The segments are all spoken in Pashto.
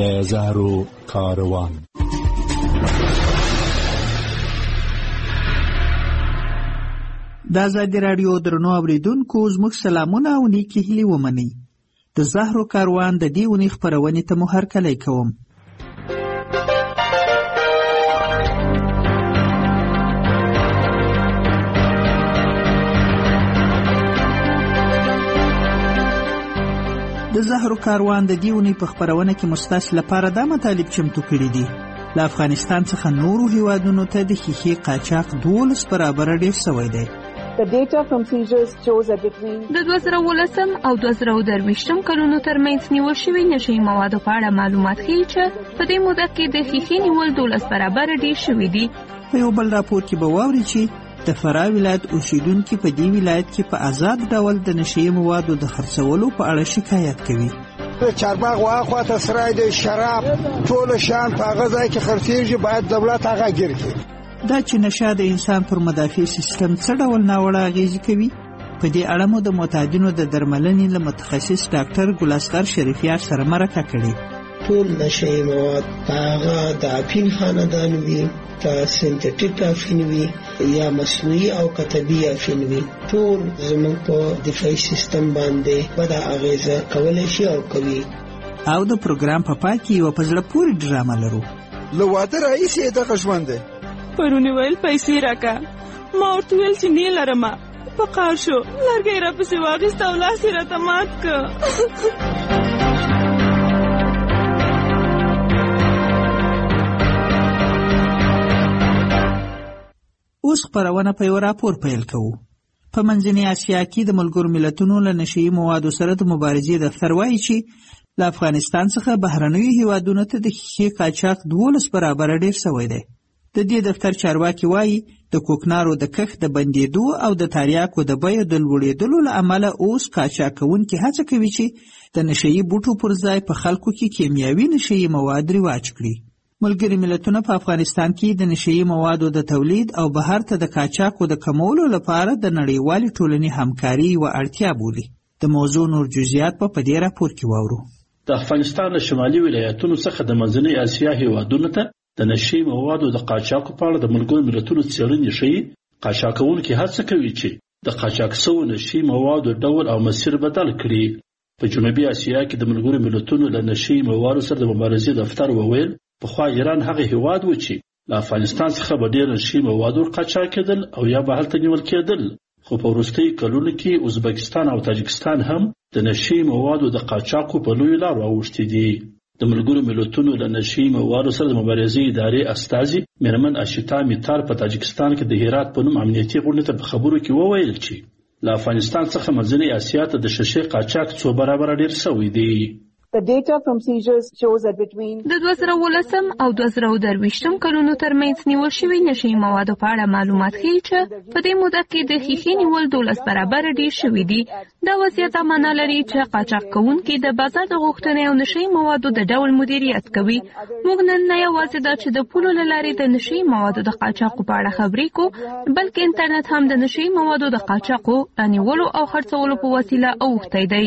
د زهرو کاروان. د آزادي راډیو درنو اوریدونکو زموږ سلامونه او نیکې هیلې ومنئ. د زهرو کاروان د دې اونۍ خپرونې ته مو هرکلی کوم. د زهرو کاروان د دې اونۍ په خپرونه کې مستاسو لپاره دا مطالب چمتو کړي دي. له افغانستان څخه نورو هیوادونو ته د ښیښې قاچاق 12 برابره ډېر شوی دی. The data from seizures shows that between د 2019 او 2023 کلونو ترمنځ نیول شوي نشهیي موادو په اړه معلومات ښیي چې په دې موده کې د ښیښې نیول 12 برابره ډېر شوي دي. په یو بل راپور کې به واورئ چې د فراه ولایت اوسیدونکي په دې ولایت کې په آزاد ډول د نشهیي موادو د خرڅولو په اړه شکایت کوي. چارباغ واخوا ته سرای د شراب ټول شان په هغه ځای کې خرڅېږي، باید دولت هغه ګیر کړي. دا چې نشه د انسان پر مدافع سیستم څه ډول ناوړه اغېزې کوي، په دې اړه مو د معتادینو د درملنې له متخصص ډاکټر ګلاسغر شریفیار سره مرکه کړې. ټول نشهیي مواد هغه د افین خاندان وي، که سنتیټیک افین وي یا مصنوعي او کتبي افین وي، ټول زموږ په دفاعي سیستم باندې بده اغېزه کولی شي او کوي. او د پروګرام په پای کې یوه په زړه پورې ډرامه لرو. له واده راهیسې یې دغه ژوند دی. پرونی ویل پیسې راکه، ما ورته ویل چې نه لرمه، په قهر شو، لرګی راپسې واخیست او لاس یې راته مات که. اوس خپرونه په یو راپور پیل کوو. په منځنۍ اسیا کې د ملګرو ملتونو له نشهیي موادو سره د مبارزې دفتر وایي چې له افغانستان څخه بهرنیو هیوادونو ته د ښیښې قاچاق 12 برابره ډېر شوی دی. د دې دفتر چارواکي وایي د کوکنارو د کښت د بندېدو او د تریاکو د بیو د لوړېدلو له امله اوس قاچاقونکي هڅه کوي چې د نشهیي بوټو پر ځای په خلکو کې کیمیاوي نشهیي مواد رواج کړي. ملګري ملتونه په افغانستان کې د نشهیي موادو د تولید او بهر ته د قاچاقو د کمولو لپاره د نړیوالې ټولنې همکاري یوه اړتیا بولي. د موضوع نور جزئیات په دې راپور کې واورو. د افغانستان له شمالي ولایتونو څخه د منځنۍ اسیا هیوادونو ته د نشهیي موادو د قاچاقو په اړه د ملګرو ملتونو څېړنې ښیي قاچاقونکي هڅه کوي چې د قاچاق شوو نشهیي موادو ډول او مسیر بدل کړي. په جنوبي اسیا کې د ملګرو ملتونو له نشهیي موادو سره د مبارزې دفتر وویل پخوا ایران هغه هیواد و چې له افغانستان څخه به ډېر نشهیي مواد ورقاچاق کېدل او یا به هلته نیول کېدل، خو په وروستیو کلونو کې ازبکستان او تاجکستان هم د نشهیي موادو د قاچاقو په لویو لارو اوښتي دي. د ملګرو ملتونو له نشهیي موادو سره د مبارزې ادارې استازي میرمن اشیتا میتار په تاجکستان کې د هرات په نوم امنیتي غونډې ته په خبرو کې وویل چې له افغانستان څخه منځنۍ اسیا ته د ښیښې قاچاق 2 برابره ډېر شوی دی. The data from seizures shows that between د 2019 او 2023 کلونو ترمنځ نیول شوي نشهیي موادو په اړه معلومات ښیي چې په دې موده کې د ښیښې نیول 12 برابره ډېر شوي دي. دا وضعیت معنا لري چې قاچاق کوونکي د بازار د غوښتنې او نشهیي موادو د ډول مدیریت کوي. موږ نن نه یوازې دا چې د پولو له لارې د نشهیي موادو د قاچاقو په اړه خبرې کوو، بلکې انټرنیټ هم د نشهیي موادو د قاچاقو رانیولو او خرڅولو په وسیله اوښتی دی.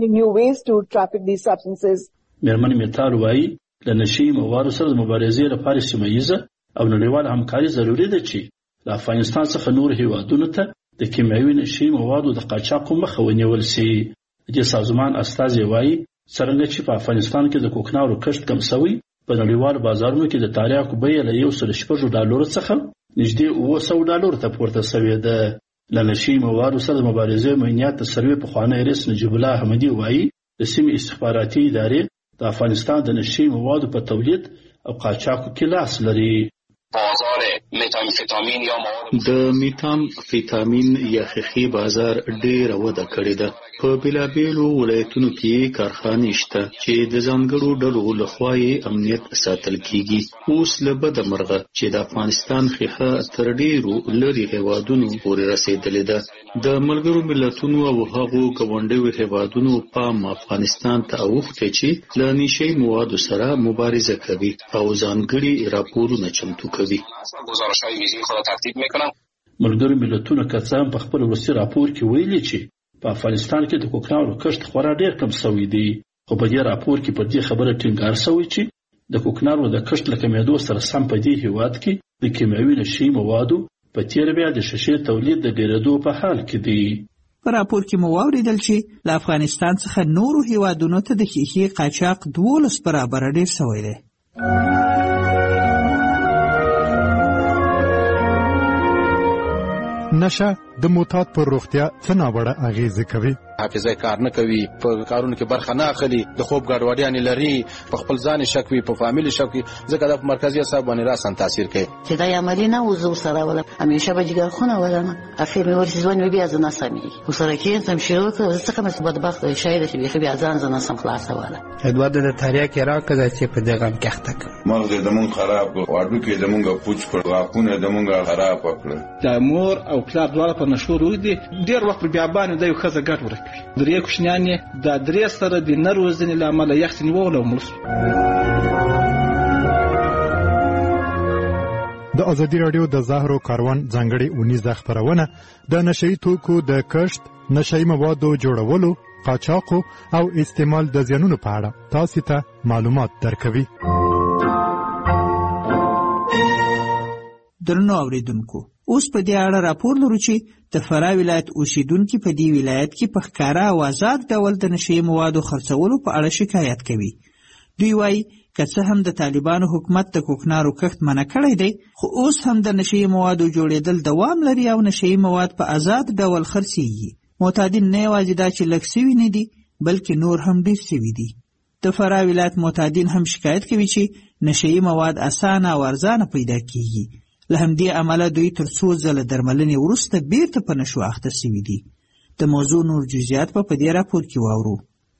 میرمن میتار وایي له نشهیي موادو سره د مبارزې لپاره سیمهییزه او نړیواله همکاري ضروري ده چې له افغانستان څخه نور هیوادونو ته د کیمیاوي نشهیي موادو د قاچاقو مخه ونیول شي. د دې سازمان استازی وایي څرنګه چې په افغانستان کې د کوکنارو کښت کم شوی، په نړیوالو بازارونو کې د تریاکو بیه له $106 څخه نږدې $700 ته پورته شوې ده. له نشهیي موادو سره د مبارزې معینات د سروې پخوانی رئیس نجیب الله احمدي وایي د سیمې استخباراتي ادارې د افغانستان د نشهیي موادو په تولید او قاچاقو کې لاس لري. بازار متامفیتامین یا د میتامفیتامین یا ښیښې بازار ډېره وده کړې ده. په بېلابېلو ولایتونو کې کارخانې شته چې د ځانګړو ډلو لخوا یې امنیت ساتل کیږي. اوس له بده مرغه چې د افغانستان ښیښه تر ډېرو لرې هیوادونو پورې رسېدلې ده. د ملګرو ملتونو او هغو ګاونډیو هیوادونو پام افغانستان ته اوښتی چې له نشهیي موادو سره مبارزه کوي او ځانګړي راپورونه چمتو کوي. ملګرو ملتونو که څه هم په خپل وروستي راپور کې ویلي چې په افغانستان کې د کوکنارو کښت خورا ډېر کم شوی دی، خو په دې راپور کې پر دې خبره ټینګار شوی چې د کوکنارو د کښت له کمیدو سره سم په دې هیواد کې د کیمیاوي نشي موادو په تیر بیا د شیشې تولید د ډیرېدو په حال کې دی. په راپور کې مو واوریدل چې له افغانستان څخه نورو هیوادونو ته د ښیښې قاچاق 12 برابره ډیر شوی دی. نشه د معتاد پر روغتیا څه ناوړه اغیزې کوي. حافظه کار نه کوي، په کارونو کې برخه نه اخلي، د خوب ګډوډیانې لري، په خپل ځان شک وي، په فامیل شک وي، ځکه د مرکزي اعصاب باندې راسن تاثیر کوي. چې دا عملی نه وزو سره ولا همیشه به جګر خونه ولنه اخر مې ورسې ځوان بیا ځنه سمي وسره کې تم شروع کړ څه کوم څه بدبخت شاید چې بیا ځان ځنه سم خلاص ولا ادوار د تاریخ کې راکړه چې په دغه کې اخته مغز د مون خراب کړ، واډو کې د مونږه پوچ کړ، غاښونه د مونږه خراب کړ. د مور او پلار دواړه په نشو روي دي، ډیر وخت په بیابانو د یو خزه ګټ ورکوي. درې کوشنیانې د درې سره د نروزنې لامل یخت نیول او مړ. د ازادي رادیو د زهرو کاروان ځانګړې اونیزه خبرونه د نشئی توکو د کښت، نشئی موادو جوړولو، قاچاقو او استعمال د زیانونو په اړه تاسو ته معلومات درکوي. درنو اوریدونکو، اوس په دې اړه راپور لرو چې د فراه ولایت اوسیدونکو په دې ولایت کې په ښکاره او آزاد ډول د نشئی موادو خرڅولو په اړه شکایت کوي. دوی وایي که څه هم د طالبانو حکومت د کوکنارو کښت منع کړی دی، خو اوس هم د نشئی موادو جوړېدل دوام لري او نشئی مواد په آزاد ډول خرڅېږي. معتادین نه یوازې دا چې لږ سوي نه دي، بلکې نور هم ډېر سوي دي. د فراه ولایت معتادین هم شکایت کوي چې نشئی مواد اسانه او ارزانه پیدا کیږي. له همدې امله دوی تر څو ځله درملنې وروسته بیرته په نشو اخته سوي دي. د موضوع نور جزئیات په دې راپور کې واورو.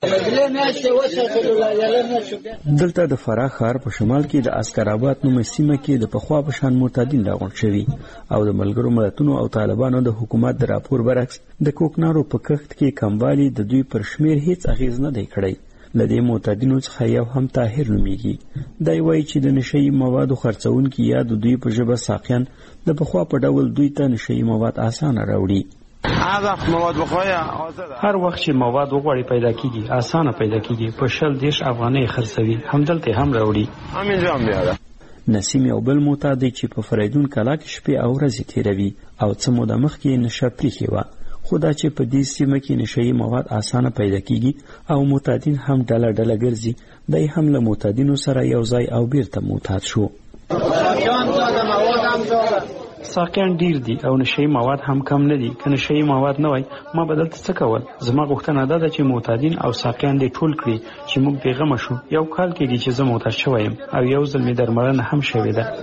دلته د فراه ښار په شمال کې د عسکرآباد نومه سیمه کې د پخوا په شان معتادین راغونډ شوي او د ملګرو ملتونو او طالبانو د حکومت د راپور برعکس د کوکنارو په کښت کې کموالی د دوی پر شمیر هیڅ اغیز نه دی کړی. له دې معتادینو څخه یو هم طاهر نومیږي. دی وایي چې د نشئی موادو خرڅونکي یا د دوی په ژبه ساقیان د پخوا په ډول دوی ته نشئی مواد اسانه راوړي. هر وخت چې مواد وغواړي پیدا کیږي، اسانه پیدا کیږي، په 20 افغانۍ خرڅوي، همدلته هم راوړي. نسیم یو بل معتاد دی چې په فریدون کلا کې شپې او ورځې تیروي او څه موده مخکې نشه پریښې وه. خو دا چې په دې سیمه کې نشئی مواد اسانه پیدا کیږي او معتادین هم ډله ډله ګرځي، دی هم له معتادینو سره یو ځای او بیرته معتاد شو. ساقیان ډیر دي او نشئی مواد هم کم نه دي. که نشئی مواد نه وای ما به دلته څه کول؟ زما غوښتنه دا ده چې معتادین او ساقیان دې ټول کړي چې موږ بېغمه شو. یو کال کېږي چې زه معتاد شوی یم او یو ځل مې درملنه هم شوې ده.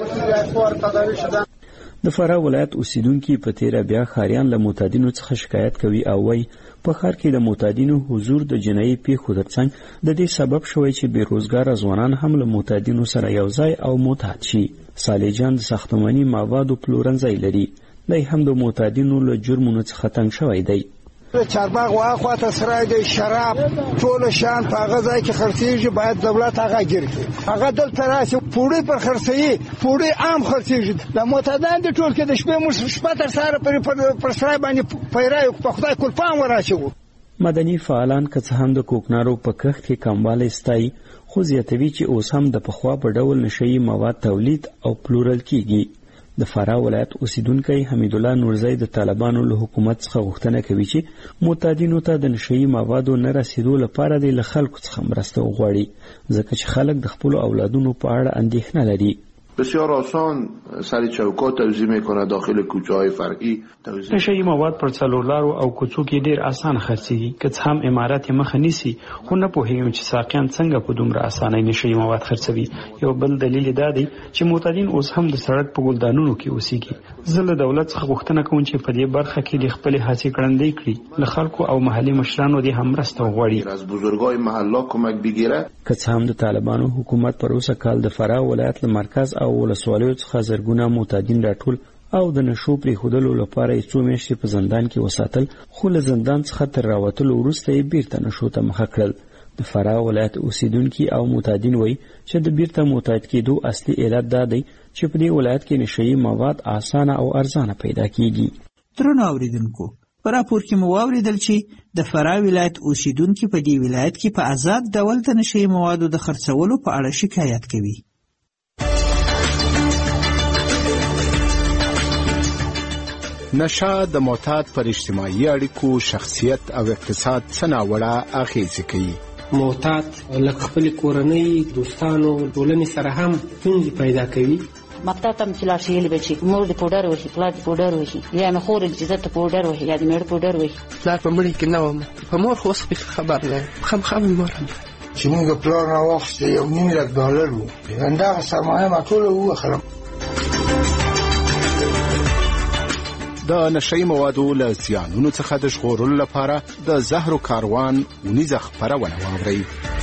د فراه ولایت اوسیدونکي په تیره بیا ښاریان له معتادینو څخه شکایت کوي او وایي په ښار کې د معتادینو حضور د جنایي پیښو ترڅنګ د دې سبب شوی چې بېروزګاره ځوانان هم له معتادینو سره یو ځای او معتاد شي. صالح جان د ساختماني موادو پلورنځی لري. دی هم د معتادینو له جرمونو څخه تنګ شوی دی. چارباغ واخواته سرای دی، شراب ټول شان په هغه ځای کې خرڅېږي، باید دولت هغه ګیر کړي. هغه دلته راشي پوړی پر خرڅوي، پوړی عام خرڅېږي. د معتادان دي ټول کې د شپې موږ شپه تر سهاره پر سرای باندې پیرای په خدای کلپان وراچوو. مدني فعالان که څه هم د کوکنارو په کښت کې کموالی ستایي، خو زیاتوي چې اوس هم د پخوا په ډول نشئی مواد تولید او پلورل کیږي. د فراه ولایت اوسیدونکی حمید الله نورزی د طالبانو له حکومت څخه غوښتنه کوي چې معتادینو ته د نشئی موادو نه رسیدو لپاره د خلکو څخه مرسته وغواړي، ځکه چې خلک د خپل اولادونو په اړه اندېښنه لري. بسیار آسان سر چوکات توزیع میکنه، داخل کوچه های فرعی توزیع. نشئی مواد پر څلورلارو او کوڅو کې ډیر اسانه خرڅېږي، که څه هم امارات مخه نیسي، خو نه پوهیږم چې ساقیان څنګه په دومره اسانۍ نشئی مواد خرڅوي. یو بل دلیل دا دی چې معتادین اوس هم د سړک په ګلدانونو کې اوسېږي. زه له دولت څخه غوښتنه کوم چې په دې برخه کې د خپلې هڅې کړندې کړي، له خلکو او محلي مشرانو دې هم مرسته وغواړي. از بزرگای محله کمک بگیره. که څه هم د طالبانو حکومت پر اوسه کال د فراه ولایت له مرکز او ولسوالیو څخه زرګونه معتادین راټول او د نشو پرېښودلو لپاره یې څو میاشتې په زندان کې وساتل، خو له زندان څخه تر راوتلو وروسته یې بیرته نشو ته مخه کړل. د فراه ولایت اوسیدونکي او معتادین وایي چې د بیرته معتاد کېدو اصلي علت دا دی چې په دې ولایت کې نشئی مواد اسانه او ارزانه پیدا کیږي. درنو اوریدونکو، په راپور کې مو واوریدل چې د فراه ولایت اوسیدونکي په دې ولایت کې په آزاد ډول د نشهیي موادو د خرڅولو په اړه شکایت کوي. نشه د معتاد پر اجتماعي اړیکو، شخصیت او اقتصاد څه ناوړه اغیزې کوي. معتاد لکه خپل کورنۍ، دوستانو، ټولنې سره هم ستونزې پیدا کوي. مکتب ته چې لاړ شي هیلې به چې مور دې پوډر وهي، پلار دې پوډر وهي، یا مې خور چې زه ته پوډر وهي، یا دې مېړه پوډر وهي. پلار په مړي کې نه وم، په مور خو اوس خبر نه یم، خامخا مې مور هم چې موږ پلار راواخیستې $1 ملیون وو، همدغه سرمایه ما ټوله ووهلم. د نشهیي موادو له زیانونو څخه د ژغورلو لپاره د زهرو کاروان اونیزه خپرونه واورئ.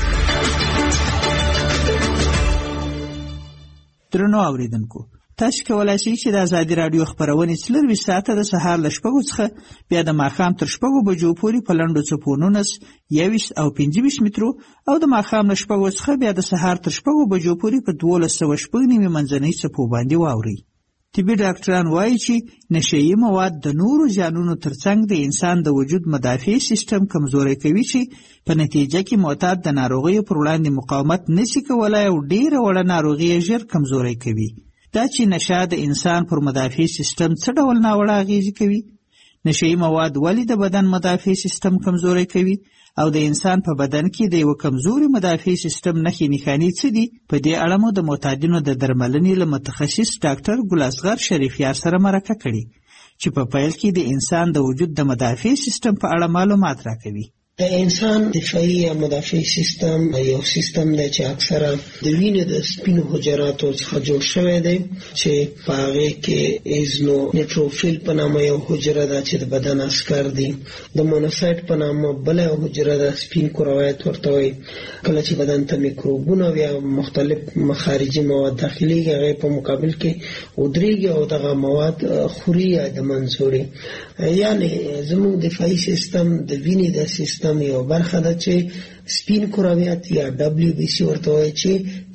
درنو اوریدونکو، تاسو کولای شئ چې د ازادي راډیو خبرونه 24 ساعته د سهار له 6 څخه بیا د ماښام تر 6 بجو پورې په لنډو څپو 19 21 او 25 مترو او د ماښام له 6 څخه بیا د سهار تر 6 بجو پورې په 1290 منځنۍ څپو باندې واورئ. طبي ډاکټران وایي چې نشهیي مواد د نورو زیانونو ترڅنګ د انسان د وجود مدافع سیستم کمزوری کوي چې په نتیجه کې معتاد د ناروغیو پر وړاندې مقاومت نشي کولای او ډیره وړه ناروغي ژر کمزوری کوي. دا چې نشه د انسان پر مدافع سیستم څه ډول ناوړه اغیزې کوي؟ نشهیي مواد ولې د بدن مدافع سیستم کمزوری کوي او د انسان په بدن کې د یو کمزوري مدافع سیستم نښې نښانې څه دي؟ په دې اړه مو د معتادینو د درملنې له متخصص ډاکټر ګل اصغر شریفیار سره مرکه کړې چې په پیل کې د انسان د وجود د مدافع سیستم په اړه معلومات راکوي. د انسان دفاعي یا مدافع سیستم یو سیستم دی چې اکثره د وینې د سپینو حجراتو څخه جوړ شوی دی چې په هغې کې ایزونوټروفیل په نامه یو حجره ده چې د بدن عسکر دي. د مونوسایت په نامه بله یو حجره ده، سپین کرویات ورته وایي. کله چې بدن ته میکروبونه یا مختلف خارجي مواد داخليږي هغې په مقابل کې ودرېږي او دغه مواد خوري یا د منځ وړي. یعنې زموږ دفاعي سیستم د وینې د سیستم یو برخه ده چې سپین کرویات یا WBC ورته وایي چې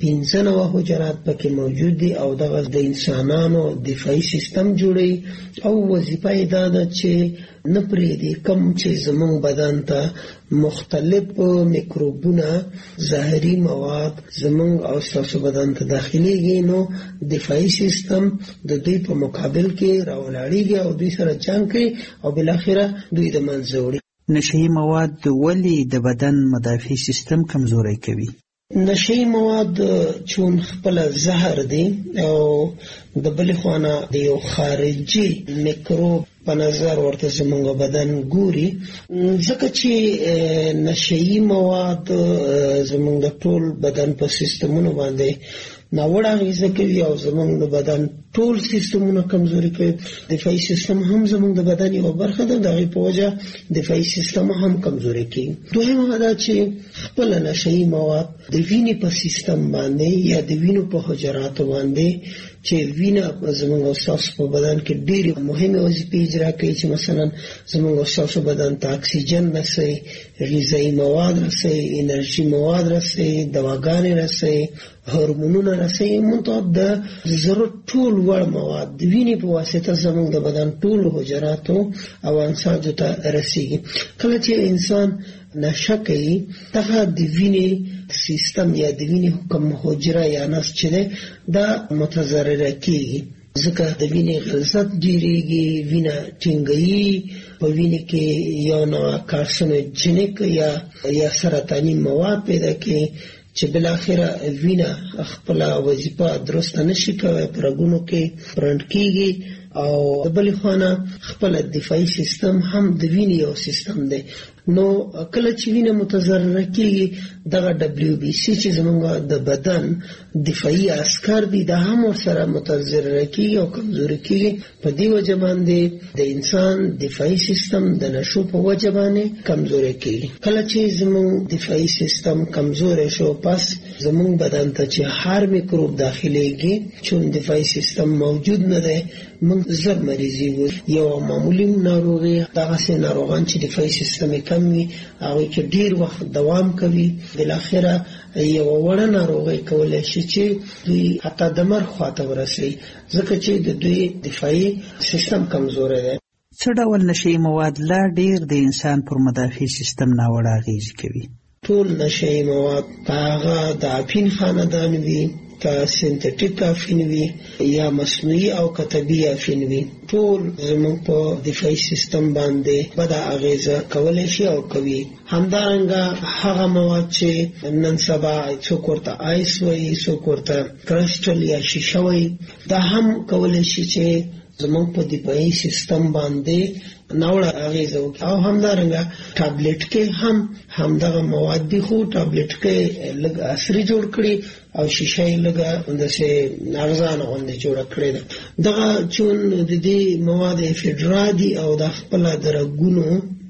15 حجرات پکې موجود دي او دغه د انسانانو دفاعي سیستم جوړي او وظیفه یې دا ده چې نه پرېږدي کوم چې زموږ بدن ته مختلف میکروبونه زهري مواد زموږ او ستاسو بدن ته داخليږي، نو دفاعي سیستم د دوی په مقابل کې راولاړېږي او دوی سره جنګ کوي او بالاخره دوی د منځه وړي. نشهیي مواد ولې د بدن مدافع سیستم کمزوری کوي؟ نشهیي مواد چون خپل زهر دي او د بلې خوا د یو خارجي میکروب په نظر ورته زموږ بدن ګوري، ځکه چې نشهیي مواد زموږ د ټول بدن په سیستمونو باندې ناوړه اغیزه کوي او زموږ د بدن ټول سیستمونه کمزوري کوي. دفاعي سیستم هم زموږ د بدن یو برخه ده، د هغې په وجه دفاعي سیستم هم کمزوري کوي. دویمه دا چې خپل نشهیي مواد د وینې په سیستم باندې یا د وینو په حجراتو باندې چې وینه زموږ او ستاسو په بدن کې ډېرې مهمې وظیفې اجرا کوي، چې مثلا زموږ او ستاسو بدن ته اکسیجن رسوي، غذایي مواد رسوي، انرژي مواد رسوي، دواګانې رسوي، هورمونونه رسوي، منتها د ضرورت ټول وړ مواد د وینې په واسطه زموږ د بدن ټول حجراتو او انساجو ته رسیږي. کله چې انسان نشه کوي دغه د وینې سیستم یا د وینې کوم حجره یا نسج چې دی دا متضرره کیږي، ځکه د وینې غلظت ډیریږي، وینه ټینګوي، په وینې کې یو نوع کارسینوجنیک یا سرطاني مواد پیدا کوي چې بالاخره وینه خپل وظیفه درسته نشي کوي، په رګونو کې برند کیږي او د بلې خوا خپل دفاعي سیستم هم د وینې یو سیستم دی. نو کله چې وینه متضرره کیږي دغه WBC چې زموږ د بدن دفاعي عسکر دي دا هم ورسره متضرره کیږي او کمزوري کیږي. په دې وجه باندې د انسان دفاعي سیستم د نشو په وجه باندې کمزوري کیږي. کله چې زموږ دفاعي سیستم کمزوري شو پس زموږ بدن ته چې هر میکروب داخليږي چون دفاعي سیستم موجود نه دی موږ زر مریضي وي. یو معمولی ناروغي دغه سي ناروغان چې دفاعي سیستم کم وي هغه کې ډیر وخت دوام کوي، بالاخره یو وړه ناروغي کولای شي چې دوی حتی د مرګ خواته ورسي، ځکه چې د دوی دفاعي سیستم کمزور دی. څه ډول نشهیي مواد لا ډیر د انسان پر مدافع سیستم ناوړه اغېزې کوي؟ ټول نشهیي مواد په هغه د افین خاندان وي، که سنتټیک افین وي یا مصنوعي او کتبي افین وي، ټول زموږ په دفاعي سیستم باندې بده اغېزه کولی شي او کوي. همدارنګه هغه مواد چې نن سبا څوک ورته آیس وایي، څوک ورته کرسټل یا شیشه وایي، دا هم کولی شي چې زموږ په دفاعي سیستم باندې ناوړه اغېزه وکړي. او همدارنګه ټابلیټ کې هم همدغه مواد دي، خو ټابلیټ کې لږ عصري جوړ کړي او شیشه یې لږه داسې ارزانه غوندې جوړه کړې ده. دغه چون د دې مواد افیډرا دي او د خپله د رګونو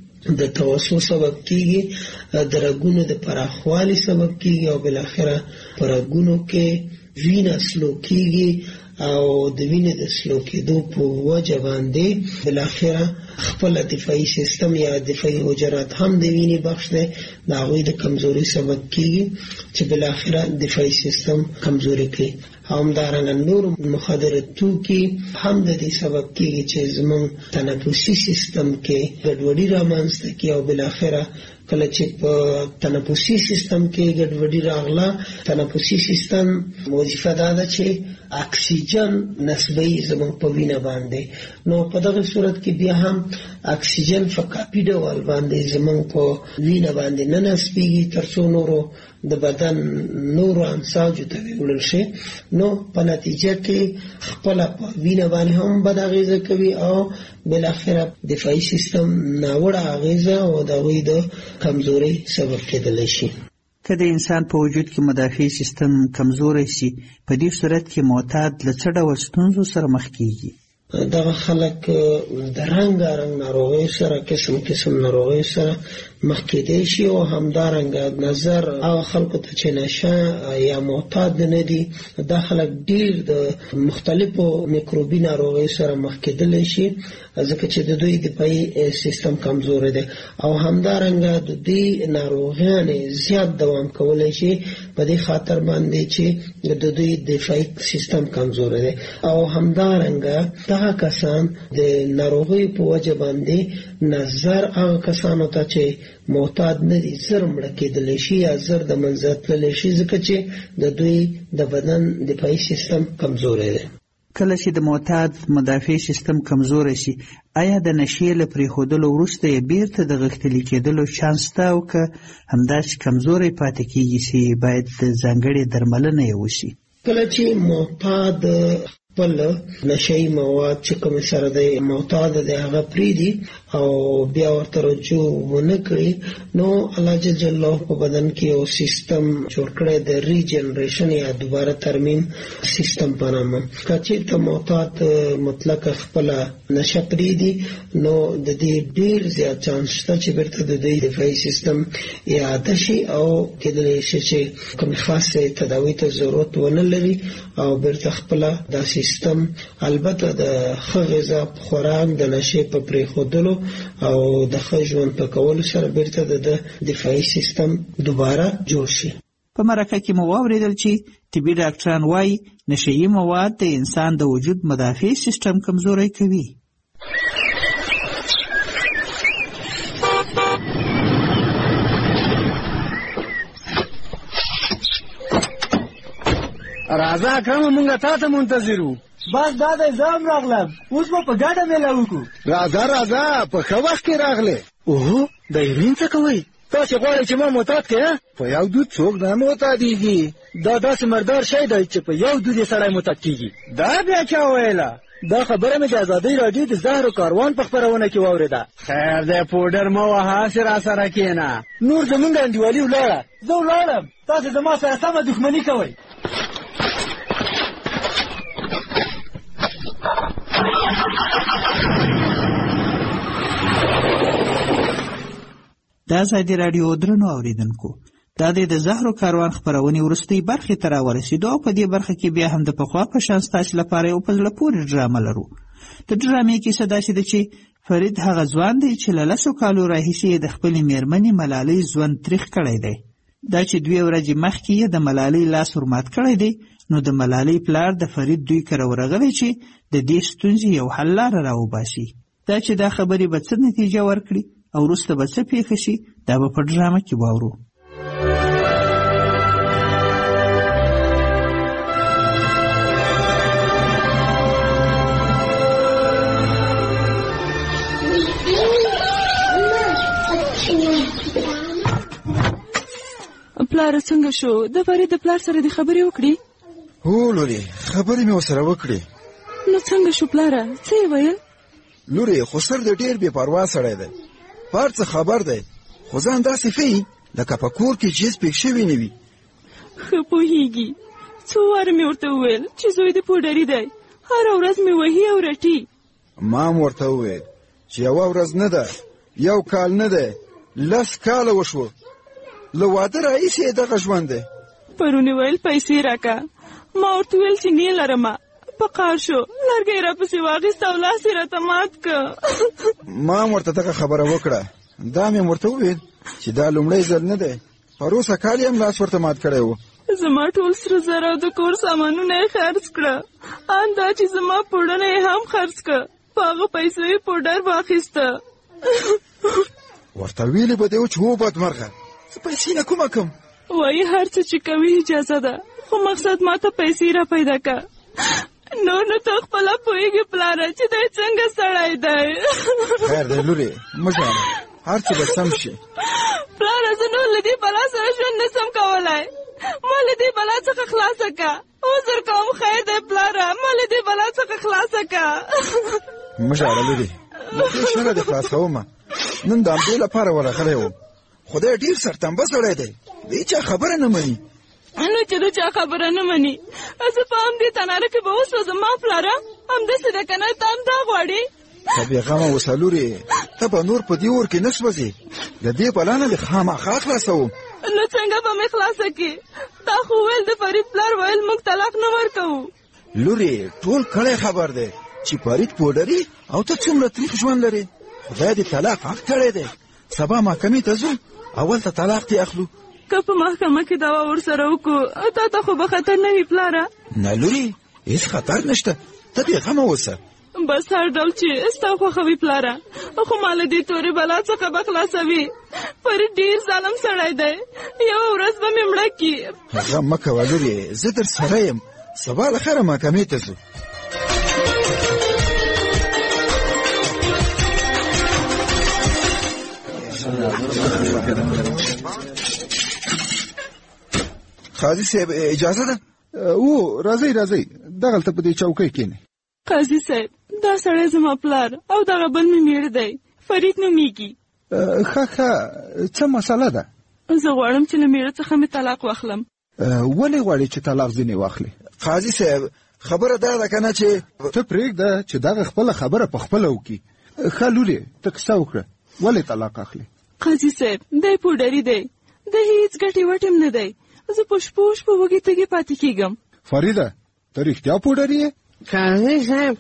د توسو سبب کیږي، د رګونو د پراخوالي سبب کیږي او بالاخره په رګونو کې وینه سلو کیږي او د وینې د سلو کېدو په وجه باندې بالاخره خپل دفاعي سیستم یا دفاعي حجرات هم د وینې بخش دی، د هغوی د کمزوري سبب کیږي چې بالاخره دفاعي سیستم کمزوري کوي. همدارنګه نور مخدر توکي هم د دې سبب کیږي چې زموږ تنفسي سیستم کې ګډوډي رامنځته کوي او بالاخره کله چې په تنفسي سیستم کې ګډوډي راغله، تنفسي سیستم وظیفه دا ده چې اکسیجن نسبی زموږ په وینه باندې، نو په دغه صورت کې بیا هم اکسیجن په کاپي ډول باندې زموږ په وینه باندې نه نسبیږي تر څو نورو د بدن نورو انساجو ته وړل شي، نو په نتیجه کې خپل په وینه باندې هم بد اغېزه کوي او بالاخره دفاعي سیستم ناوړه اغېزه او د هغوی د کمزوري سبب کېدلی شي. که د انسان په وجود کې مدافع سیستم کمزوری شي، په دې صورت کې معتاد له څه ډول ستونزو سره مخ کیږي؟ دغه خلک د رنګارنګ ناروغیو سره، قسم قسم ناروغیو سره مخ کېدی شي او همدارنګه نظر هغه خلکو ته چې نشه یا معتاد نه دي، دا خلک ډیر د مختلفو میکروبي ناروغیو سره مخ کېدلی شي ځکه چې د دوی دفاعي سیستم کمزوری دی او همدارنګه د دې ناروغیانې زیات دوام کولی شي په دې خاطر باندې چې د دوی دفاعي سیستم کمزوری دی او همدارنګه دغه کسان د ناروغیو په وجه باندې نظر هغه کسانو ته چې معتاد نه دي زر مړه کېدلی شي یا زر د منځه تللی شي ځکه چې د دوی د بدن دفاعي سیستم کمزوری دی. کله چې د معتاد مدافع سیستم کمزوری شي، آیا د نشې له پرېښودلو وروسته یې بیرته د غښتلي کېدلو چانس شته او که همداسې کمزوری پاتې کېږي چې باید ځانګړې درملنه یې وشي؟ کله چې معتاد خپل نشهیي مواد چې کوم سره د معتاد دی هغه پرېږدي او بیا ورته رجوع ونه کړي، نو الله جل جلاله په بدن کې یو سیستم جوړ کړی د ریجنریشن یا دوباره ترمیم سیستم په نامه. که چېرته معتاد مطلق خپله نشه پرېږدي، نو د دې ډېر زیات چانس شته چې بیرته د دوی دفاعي سیستم اعاده شي او کېدلی شي چې کومې خاصې تداوي ته ضرورت ونه لري او بیرته خپله دا سیستم البته د ښه غذا په خوراک، د نشې په پرېښودلو او د ښه ژوند په کولو سره بیرته د دفاعي سیستم دوباره جوړ شي. په مرکه کې مو واورېدل چې طبي ډاکټران وایي نشهیي مواد د انسان د وجود مدافع سیستم کمزوری کوي. راځه اکرمه مونږه تا ته منتظر وو. بس دا دی زه هم راغلم، اوس به په ګډه میله وکړو. راځه راځه په ښه وخت کې راغلې. اوهو د ایرین څه کوئ؟ تاسې غواړئ چې ما معتاد کړې؟ په یو دود څوک نه معتادېږي. دا داسې مردار شی دی چې په یو دود یې سړی معتاد کېږي. دا بیا چا ویله؟ دا خبره مې د ازادۍ راډیو د زهرو کاروان په خپرونه کې واورېده. خیر دی پوډر مه وهه، هسې راسره کښېنه. نور زمونږ انډیوالي ولاړه. زه ولاړم، تاسې زما سره سمه دښمني کوئ. د ازادي راډیو درنو اوریدونکو، دا د زهرو کاروان خپرونې وروستۍ برخې ته راورسېدو او په دې برخه کې بیا هم د پخوا په شان ستاسو لپاره یو په زړه پورې ډرامه لرو. د ډرامې کیسه داسې ده چې فرید هغه ځوان دی چې له 10 کالو راهیسې د خپلې مېرمنې ملالۍ ژوند تریخ کړی دی. دا چې 2 ورځې مخکې یې د ملالۍ لاس ورمات کړی دی، نو د ملالۍ پلار د فرید دوی کره ورغلی چې د دې ستونزې یو حل لاره راوباسي. دا چې دا خبرې به څه نتیجه ورکړي او وروسته به څه پیښه شي دا به په ډرامه کې واورو. پلار څنګه شو؟ د فرید د پلار سره د خبرې وکړي؟ هو لوري، خبرې مې ورسره وکړې. نو څنګه شو پلاره؟ څه یې ویل؟ لوري خو سر د ډېر بې پروا سړی دی، په هر څه خبر دی، خو ځان داسې ښیي لکه په کور کې چیز پېښ شوي نه وي. ښه پوهېږي. څو واره مې ورته وویل چې زوی د پوډري دی، هره ورځ مې وهي او رټي. ما هم ورته وویل چې یوه ورځ نه ده، یو کال نه دی، 10 کاله وشوه. له واده راهیسې یې دغه ژوند دی. پرون یې ویل پیسې راکه، ما ورته ویل چې نه یې لرمه، په قهر شو، لرګی راپسې واخیست او لاس یې راته مات که. ما هم ورته دغه خبره وکړه، دا مې ورته وویل چې دا لومړی ځل نه دی، پروسه کال یې هم لاس ورته مات کړی و. زما ټول سره زر او د کور سامانونه یې خرڅ کړه، ان دا چې زما پوډرونه یې هم خرڅ کړه، په هغه پیسو یې پوډر واخیسته. ورته ویلې به دی چې هو بدمرغه، زه پیسې نه کومه کم. وایي هر څه چې کوي اجازه ده، خو مقصد ما ته پیسې را پیدا که. نو ته خپله پوهېږې پلاره چې دی څنګه سړی دی. خیر دی لورې، مه ژاړه، هر څه به سم شي. پلاره زه نور له دې بلا سره ژوند نه سم کولی، ما له دې بلا څخه خلاصه که. عذر کوم خیر دی پلاره، ما له دې بلا څخه خلاصه که. مه ژاړه لورې، له دې شره دې خلاصومه. نن د همدې لپاره ورغلی وم، خدای ډېر سرتنبه سړی دی، د هېچا خبره نه مني. نو چې د چا خبره نه مني، زه په همدې تناره کې به وسوځم. ما پلاره همداسې ده که نه؟ ته هم دا غواړې؟ ته بېغمه اوسه لورې، ته به نور په دې اور کې نه سوځې، د دې بلا نه دې خامخا خلاصوم. نو څنګه به مې خلاصه کړې؟ تا خو ویل د فرید پلار ویل موږ طلاق نه ورکوو. لورې ټول کړی خبر دی چې فرید پوډري او ته څومره تریخ ژوند لرې. خدای دې طلاق حق کړی دی، سبا محکمې ته ځو، اول ته طلاق دې اخلو. که په محکمه کې دعوا ورسره وکړو تا ته خو به خطر نه وي پلاره؟ نه لورې، هېڅ خطر نشته، ته بېغمه اوسه. بس هر ډول چې ستا خوښه وي پلاره، خو ما له دې تورې بلا څخه به خلاصوي. فرید ډېر ظالم سړی دی، یوه ورځ به مې مړه کړي. غم مه کوه لورې، زه در سره یم، سبا له خیره محکمې ته ځو. قاضي صاحب اجازه ده؟ او راځئ راځئ، دغلته په دې چوکۍ کښېنئ. قاضي صاحب دا سړی زما پلار او دغه بل مې میړه دی، فرید نومیږي. ښه څه مسله ده؟ زه غواړم چې له میړه څخه مې طلاق واخلم. ولې غواړې چې طلاق ځینې واخلې؟ قاضي صاحب خبره دا ده که نه چې ته پرېږده چې دغه خپله خبره په خپله وکړي. ښه لورې ته کیسه وکړه، ولې طلاق اخلې؟ قاضي صاحب دی پوډري دی، د هېڅ ګټې وټې هم نه دی، زه په شپو شپو وږې تږې پاتې کېږم. فریده ته رښتیا پوډري یې؟ قاضي صاحب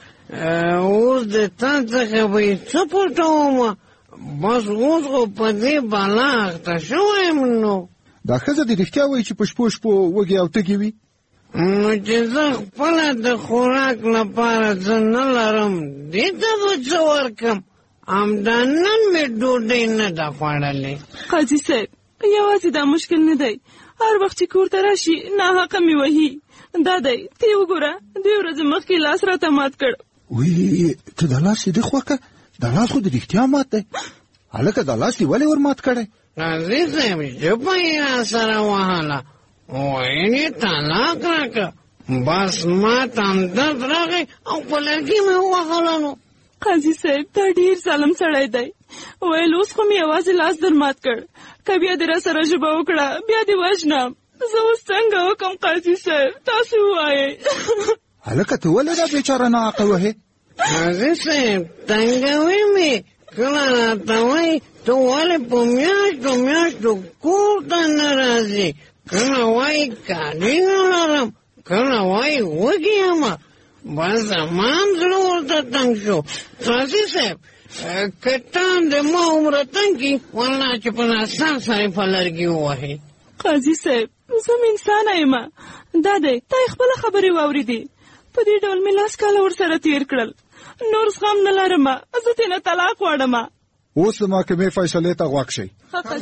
اوس د تا څخه به یې څه پټومه، بس اوس خو په دې بلا اخته شوی یم. نو دا ښځه دې رښتیا وایي چې په شپو شپو وږې او تږې وي؟ نو چې زه خپله د خوراک لپاره څه نه لرم، دې ته به څه ورکړم؟ همدا نن مې ډوډۍ نه ده خوړلې. قاضي صاحب یوازې دا مشکل نه دی، هر وخت چې کور ته راشي ناحقه مې وهي. دا دی ته یې وګوره، 2 ورځې مخکې لاس راته مات کړ. وی ته دا لاس دې خوکه، دا لاس خو د رښتیا مات دی. هلکه دا لاس دې ولې ور مات کړی؟ قاضي صاحب ژبه یې راسره وهله، ویل یې طلاق راکړه، بس ما ته همدرد راغی او په لرګي مې ووهله. نو قاضي صاحب دا ډېر ظالم سړی دی، ویل اوس خو مې یوازې لاس در مات کړ، که بیا دې راسره ژبه وکړه بیا دې وژنم. زه اوس څنګه وکړم قاضي صاحب، تاسو ووایئ. هلکه ته ولې دا بېچاره ناحقه وهې؟ قاضي صاحب تنګوي مې، کله راته وایي ته ولې په میاشتو میاشتو کور ته نه راځې، کله وایي کالي نه لرم، کله وایي وږې یمه. بس زما هم زړه ورته تنګ شو. قاضي صاحب که ته د ما عمره تنګ کړي، والله چې په ناسم سړی په لرګي ووهې. قاضي صاحب زه م انسانه یم، دا دی تا یې خپله خبرې واورېدې، په دې ډول مې 10 کاله ورسره تېر کړل، نور زغم نه لرم، زه تېنه طلاق غواړم. اوس د محکمې فیصلې ته غوږ شئ.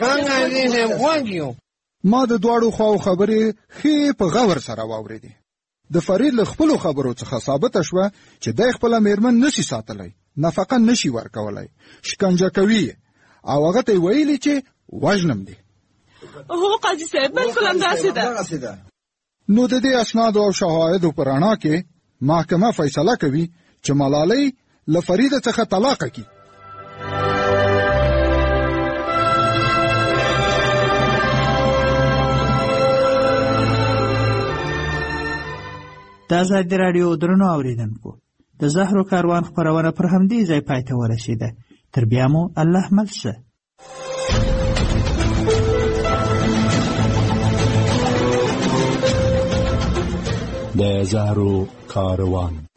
ما د دواړو خواو خبرې ښې په غور سره واورېدې. د فرید له خپلو خبرو څخه ثابته شوه چې دی خپله میرمن نشي ساتلی، نفقه نشي ورکولی، شکنجه کوي او هغه ته یې ویلي چې وژنم دي. هو قاضي صاحب، بلکل همداسې ده. نو د دې اسنادو او شواهدو په رڼا کې محکمه فیصله کوي چې ملالۍ له فریده څخه طلاقه کړي. د ازادي راډیو درنو اورېدونکو، د زهرو کاروان خپرونه پر همدې ځای پای ته ورسېده. تر بیا مو الله مل شه. د زهرو کاروان.